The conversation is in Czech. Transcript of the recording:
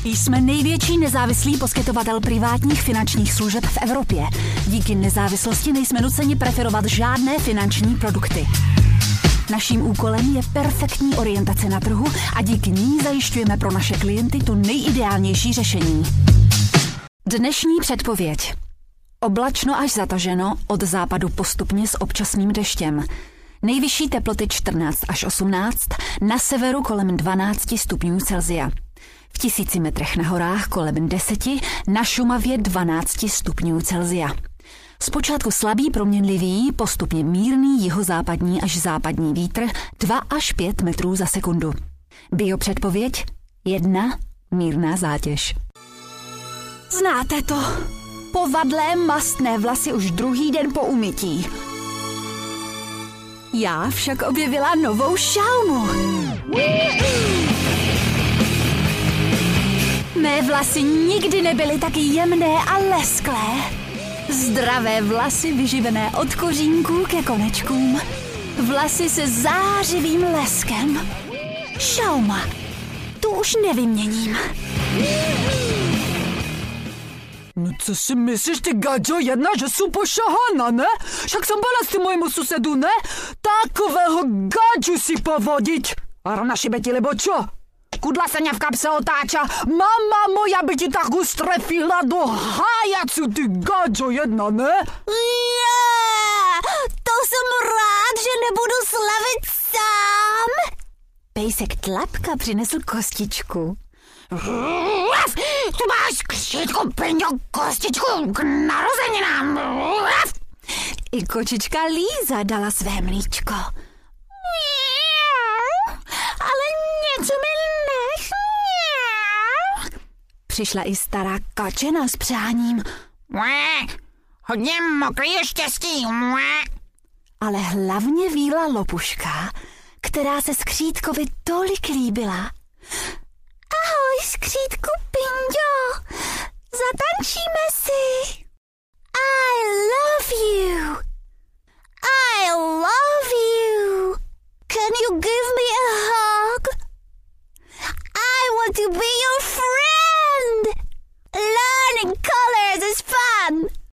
Jsme největší nezávislý poskytovatel privátních finančních služeb v Evropě. Díky nezávislosti nejsme nuceni preferovat žádné finanční produkty. Naším úkolem je perfektní orientace na trhu a díky ní zajišťujeme pro naše klienty to nejideálnější řešení. Dnešní předpověď. Oblačno až zataženo, od západu postupně s občasným deštěm. Nejvyšší teploty 14 až 18, na severu kolem 12 stupňů Celsia. V 1000 metrech na horách kolem 10, na Šumavě 12 stupňů Celsia. Zpočátku slabý proměnlivý, postupně mírný jihozápadní až západní vítr 2 až 5 metrů za sekundu. Biopředpověď 1, mírná zátěž. Znáte to? Povadlé mastné vlasy už druhý den po umytí. Já však objevila novou šaumu. Mé vlasy nikdy nebyly tak jemné a lesklé. Zdravé vlasy vyživené od kořínků ke konečkům. Vlasy se zářivým leskem. Šauma. Tu už nevyměním. No co si myslíš, ty gaďo jedna, že jsou pošahaná, ne? Však jsem byla s tím mojemu susedu, ne? Takového gaďu si povodiť. A na šibeti, lebo čo? Kudla sa ňa v kapse otáča. Mama moja by ti tak ustrefila do hájacu, ty gaďo jedna, ne? To jsem rád, že nebudu slavit sám. Pejsek Tlapka přinesl kostičku. Tu máš křítku, Pinďo, kostičku k narozeninám. I kočička Líza dala své mlíčko. Ale něco mi nech. Přišla i stará kačena s přáním. Hodně mokrý štěstí. Ale hlavně víla Lopuška, která se Skřítkovi tolik líbila. Ahoj, Skřítku Pinďo, zatančíme si. I love you. I love you. Can you give me